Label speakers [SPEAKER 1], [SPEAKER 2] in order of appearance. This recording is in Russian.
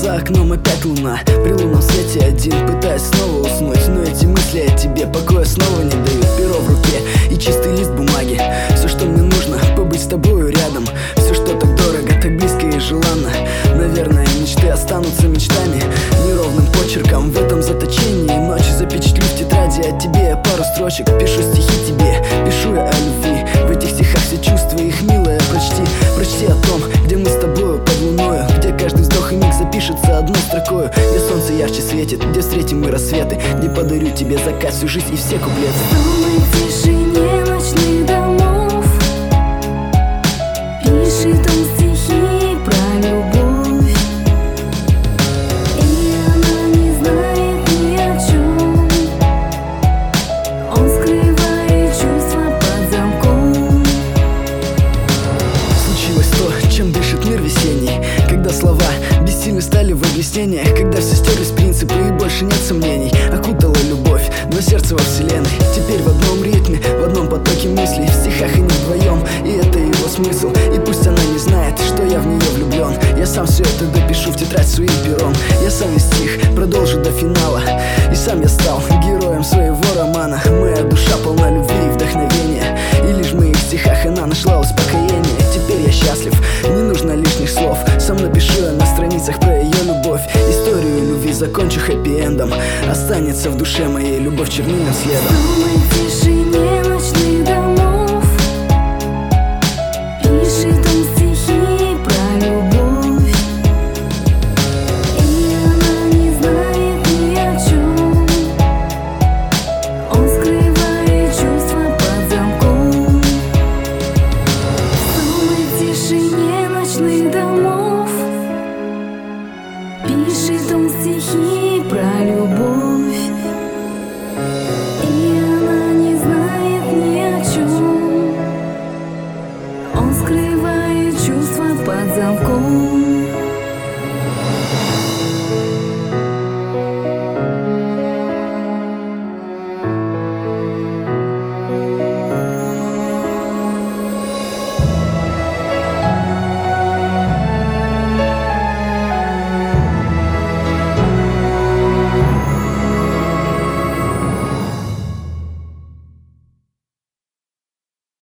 [SPEAKER 1] За окном опять луна, при лунном свете один пытаюсь снова уснуть, но эти мысли о тебе покоя снова не дают. Перо в руке и чистый лист бумаги. Все, что мне нужно, побыть с тобою рядом. Все, что так дорого, так близко и желанно. Наверное, мечты останутся мечтами, неровным почерком в этом заточении. Ночью запечатлю в тетради о тебе я пару строчек. Пишу стихи тебе, пишу я о любви. В этих стихах все чувства их, милая, прочти. Прочти о том, где мы с тобою под луною, где каждый вздох и миг запишется одной строкою, где солнце ярче светит, где встретим мы рассветы, где подарю тебе закат, всю жизнь и все куплеты.
[SPEAKER 2] В тишине ночных домов пишет он стихи про любовь, и она не знает ни о чем. Он скрывает чувства под замком.
[SPEAKER 1] Случилось то, чем дышит мир весенний, когда слова бессильны стали в объяснениях, когда все стерлись принципы и больше нет сомнений. Окутала любовь, но сердце во вселенной теперь в одном ритме, в одном потоке мыслей, в стихах и не вдвоем, и это его смысл. И пусть она не знает, что я в нее влюблен, я сам все это допишу в тетрадь своим пером. Я сам весь стих продолжу до финала, и сам я стал героем своего романа. Моя душа полна любви и вдохновения, и лишь в моих стихах она нашла успокоение. Теперь я счастлив, не нужно лишних слов, сам напишу я на страницах про ее любовь. Историю любви закончу хэппи-эндом, останется в душе моей любовь чернильным следом.
[SPEAKER 2] В тишине ночных домов пишет он стихи про любовь, и она не знает ни о чем. Он скрывает чувства под замком. В тишине ночных домов пишет он стихи про любовь, и она не знает ни о чем. Он скрывает чувства под замком.